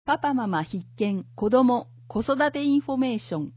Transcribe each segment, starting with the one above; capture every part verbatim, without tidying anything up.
パパママ必見子ども子育てインフォメーション。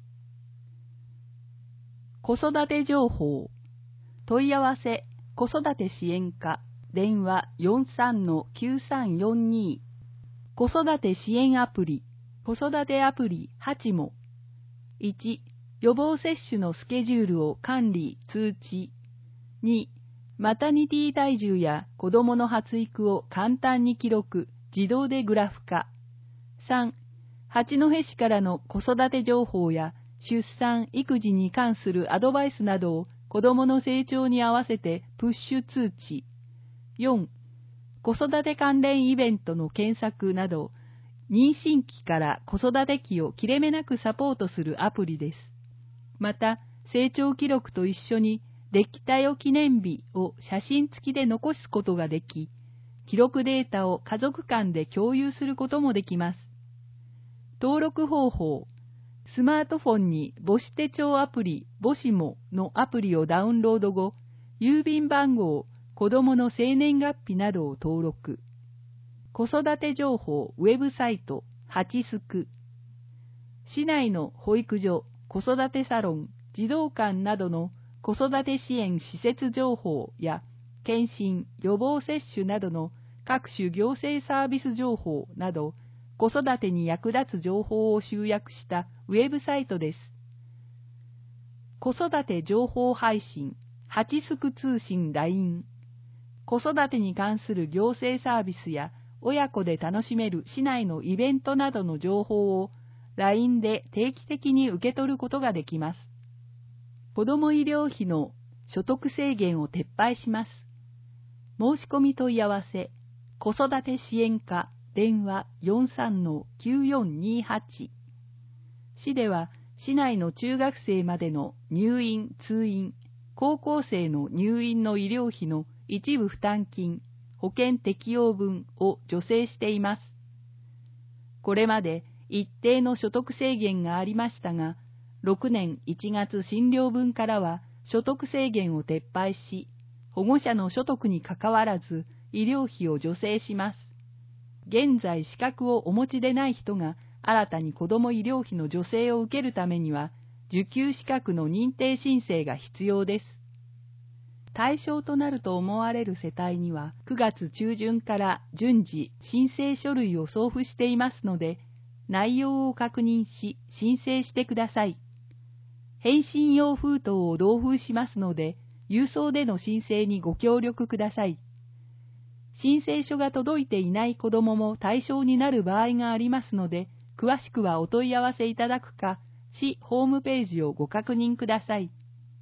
子育て情報。問い合わせ子育て支援課電話 よんさんのきゅうさんよんに。子育て支援アプリ子育てアプリはちも。いち. 予防接種のスケジュールを管理通知。に. マタニティ体重や子どもの発育を簡単に記録自動でグラフ化。さん. 八戸市からの子育て情報や出産・育児に関するアドバイスなどを子どもの成長に合わせてプッシュ通知。よん. 子育て関連イベントの検索など、妊娠期から子育て期を切れ目なくサポートするアプリです。また、成長記録と一緒にできたよ記念日を写真付きで残すことができ、記録データを家族間で共有することもできます。登録方法。スマートフォンに母子手帳アプリ母子ものアプリをダウンロード後、郵便番号、子どもの生年月日などを登録。子育て情報ウェブサイトはちすく。市内の保育所、子育てサロン、児童館などの子育て支援施設情報や検診、予防接種などの各種行政サービス情報など、子育てに役立つ情報を集約したウェブサイトです。子育て情報配信、はちすく通信 ライン。子育てに関する行政サービスや親子で楽しめる市内のイベントなどの情報を ライン で定期的に受け取ることができます。子ども医療費の所得制限を撤廃します。申し込み問い合わせ、子育て支援課電話 よんさんのきゅうよんにはち。市では市内の中学生までの入院・通院、高校生の入院の医療費の一部負担金、保険適用分を助成しています。これまで一定の所得制限がありましたが、ろくねんいちがつ診療分からは所得制限を撤廃し、保護者の所得にかかわらず医療費を助成します。現在資格をお持ちでない人が新たに子ども医療費の助成を受けるためには、受給資格の認定申請が必要です。対象となると思われる世帯には、くがつ中旬から順次申請書類を送付していますので、内容を確認し申請してください。返信用封筒を同封しますので、郵送での申請にご協力ください。申請書が届いていない子どもも対象になる場合がありますので、詳しくはお問い合わせいただくか、市ホームページをご確認ください。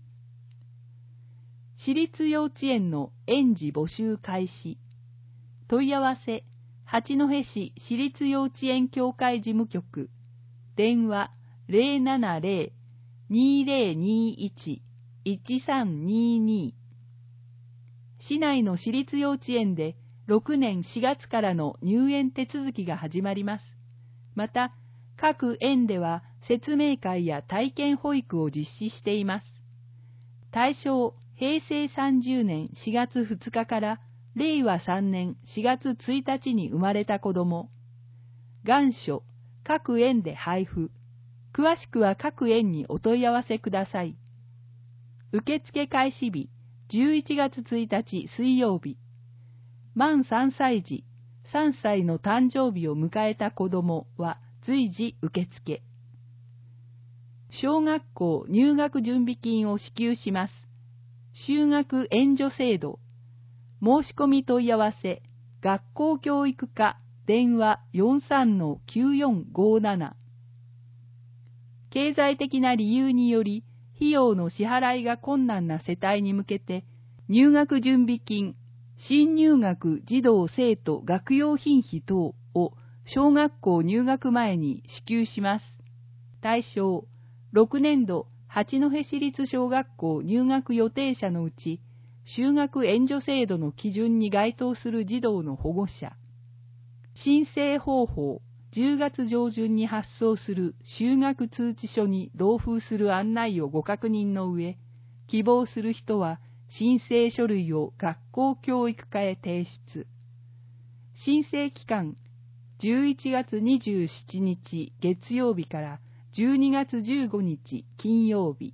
私立幼稚園の園児募集開始。問い合わせ、八戸市私立幼稚園協会事務局、電話 ゼロななゼロ にゼロにいち いちさんにに。市内の私立幼稚園でろくねんしがつからの入園手続きが始まります。また、各園では説明会や体験保育を実施しています。対象、へいせいさんじゅうねんしがつふつかかられいわさんねんしがつついたちに生まれた子ども。願書、各園で配布。詳しくは各園にお問い合わせください。受付開始日、じゅういちがつついたち水曜日。満さんさい児、さんさいの誕生日を迎えた子どもは随時受付。小学校入学準備金を支給します。就学援助制度。申し込み問い合わせ、学校教育課電話 よんさんのきゅうよんごなな。経済的な理由により、費用の支払いが困難な世帯に向けて、入学準備金、新入学児童生徒学用品費等を小学校入学前に支給します。対象、ろくねんど八戸市立小学校入学予定者のうち、就学援助制度の基準に該当する児童の保護者。申請方法、じゅうがつ上旬に発送する就学通知書に同封する案内をご確認の上、希望する人は申請書類を学校教育課へ提出。申請期間、 じゅういちがつにじゅうしちにち月曜日からじゅうにがつじゅうごにち金曜日。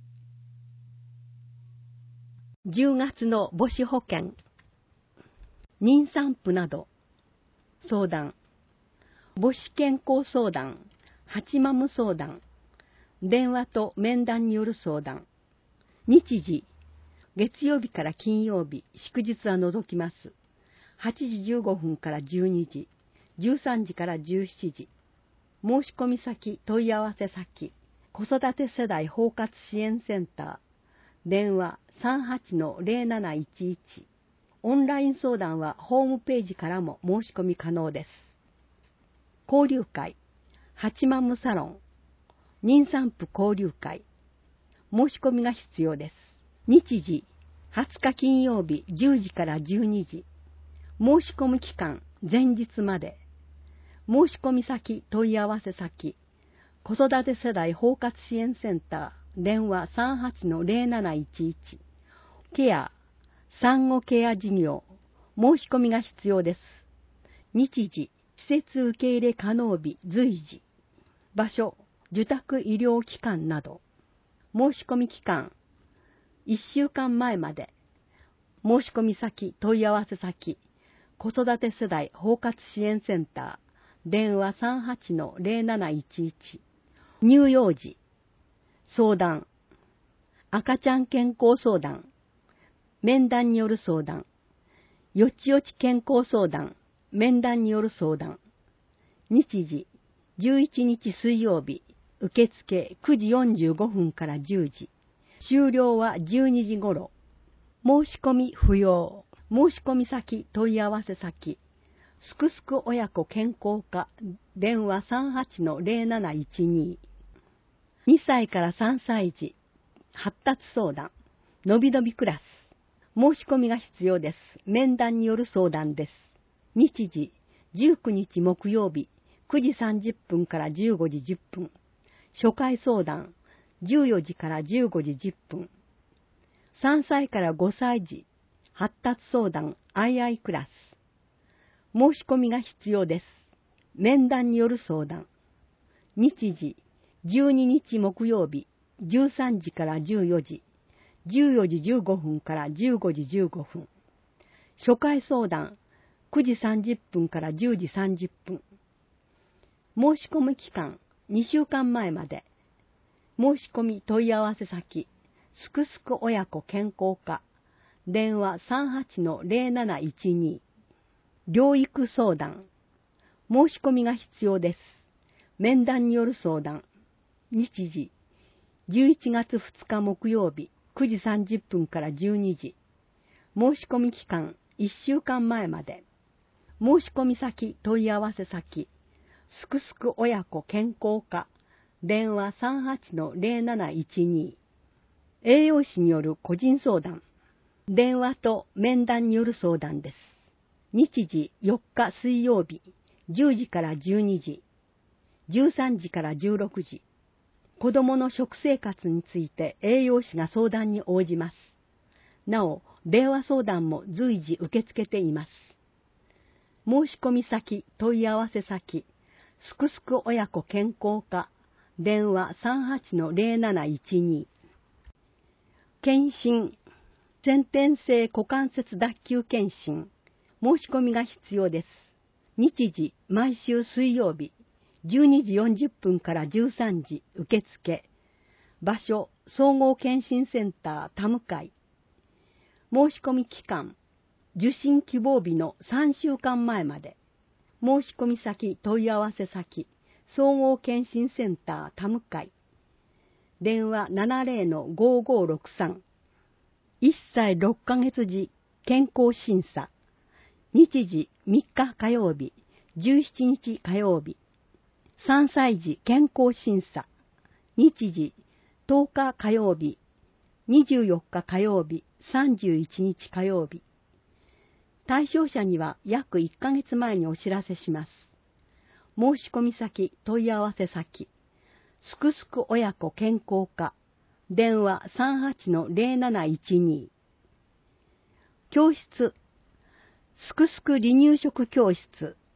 じゅうがつの母子保険、妊産婦など相談、母子健康相談、ハチマム相談、電話と面談による相談。日時、月曜日から金曜日、祝日は除きます。はちじじゅうごふんからじゅうにじ、じゅうさんじからじゅうしちじ。申し込み先、問い合わせ先、子育て世代包括支援センター、電話 さんはちのゼロなないちいち。オンライン相談はホームページからも申し込み可能です。交流会、ハチマムサロン、妊産婦交流会。申し込みが必要です。日時、はつか金曜日じゅうじからじゅうにじ。申し込み期間、前日まで。申し込み先、問い合わせ先、子育て世代包括支援センター、電話 さんはちのゼロなないちいち。ケア、産後ケア事業、申し込みが必要です。日時、施設受け入れ可能日、随時。場所、受託医療機関など。申し込み期間、いっしゅうかんまえまで。申し込み先、問い合わせ先、子育て世代包括支援センター、電話 さんはちのゼロなないちいち。乳幼児、相談、赤ちゃん健康相談、面談による相談、よちよち健康相談、面談による相談。日時、じゅういちにち水曜日、受付くじよんじゅうごふんからじゅうじ。終了はじゅうにじ頃。申し込み不要。申し込み先、問い合わせ先、すくすく親子健康課、電話 さんはちのゼロなないちに。にさいからさんさい児、発達相談、のびのびクラス。申し込みが必要です。面談による相談です。日時、じゅうくにち木曜日、くじさんじゅっぷんからじゅうごじじゅっぷん。初回相談、じゅうよじからじゅうごじじゅっぷん。さんさいからごさい児、発達相談、アイアイクラス。申し込みが必要です。面談による相談。日時、じゅうににち木曜日、じゅうさんじからじゅうよじ、じゅうよじじゅうごふんからじゅうごじじゅうごふん。初回相談、くじさんじゅっぷんからじゅうじさんじゅっぷん。申し込み期間、にしゅうかんまえまで。申し込み問い合わせ先、すくすく親子健康課、電話 さんはちのゼロなないちに。療育相談。申し込みが必要です。面談による相談。日時、じゅういちがつふつか木曜日、くじさんじゅっぷんからじゅうにじ。申し込み期間、いっしゅうかんまえまで。申し込み先、問い合わせ先、すくすく親子健康課、電話 さんはちのゼロなないちに。栄養士による個人相談。電話と面談による相談です。日時よっか水曜日、じゅうじからじゅうにじ、じゅうさんじからじゅうろくじ。子供の食生活について栄養士が相談に応じます。なお、電話相談も随時受け付けています。申し込み先、問い合わせ先、すくすく親子健康課、電話 さんはちのゼロなないちに。検診、先天性股関節脱臼検診。申し込みが必要です。日時、毎週水曜日、じゅうにじよんじゅっぷんからじゅうさんじ、受付。場所、総合検診センター、田向。申し込み期間、受診希望日のさんしゅうかんまえまで。申し込み先、問い合わせ先、総合検診センター、田向。電話 ななゼロのごごろくさん。いっさいろっかげつ児健康審査。日時みっか火曜日、じゅうしちにち火曜日。さんさい児健康審査。日時とおか火曜日、にじゅうよっか火曜日、さんじゅういちにち火曜日。対象者には約いっかげつまえにお知らせします。申し込み先、問い合わせ先、すくすく親子健康課、電話 さんはちのゼロなないちに。教室、すくすく離乳食教室。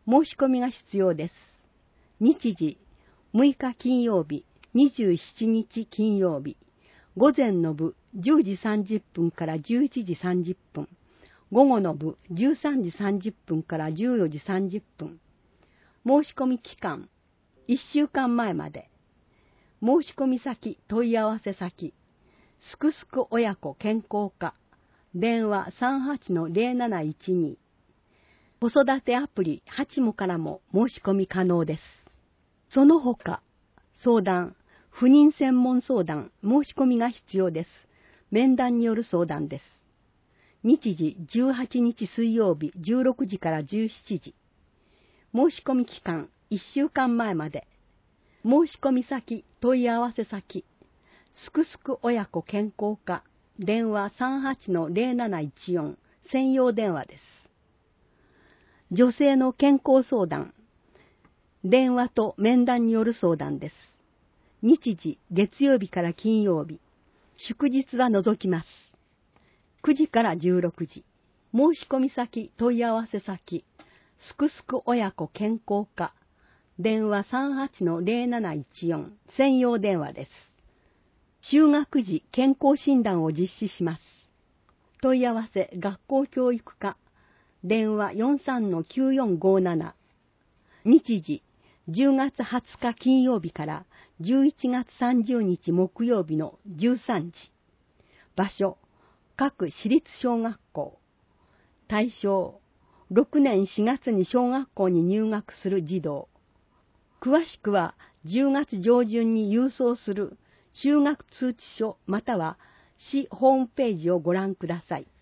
申し込みが必要です。日時、むいか金曜日、にじゅうしちにち金曜日、午前の部じゅうじさんじゅっぷんからじゅういちじさんじゅっぷん、午後の部じゅうさんじさんじゅっぷんからじゅうよじさんじゅっぷん。申し込み期間、いっしゅうかんまえまで。申し込み先、問い合わせ先、すくすく親子健康課、電話 さんはちのゼロなないちに。子育てアプリはちもからも申し込み可能です。その他、相談、不妊専門相談、申し込みが必要です。面談による相談です。日時じゅうはちにち水曜日じゅうろくじからじゅうしちじ。申し込み期間いっしゅうかんまえまで。申し込み先、問い合わせ先、すくすく親子健康課、電話 さんはちのゼロなないちよん 専用電話です。女性の健康相談、電話と面談による相談です。日時、月曜日から金曜日、祝日は除きます。くじからじゅうろくじ。申し込み先、問い合わせ先、すくすく親子健康課、電話 さんはちのゼロなないちよん 専用電話です。就学時健康診断を実施します。問い合わせ学校教育課、電話 よんさんのきゅうよんごなな。日時、じゅうがつはつか金曜日からじゅういちがつさんじゅうにち木曜日のじゅうさんじ。場所、各私立小学校。対象、ろくねんしがつに小学校に入学する児童。詳しくはじゅうがつじょうじゅんに郵送する就学通知書または市ホームページをご覧ください。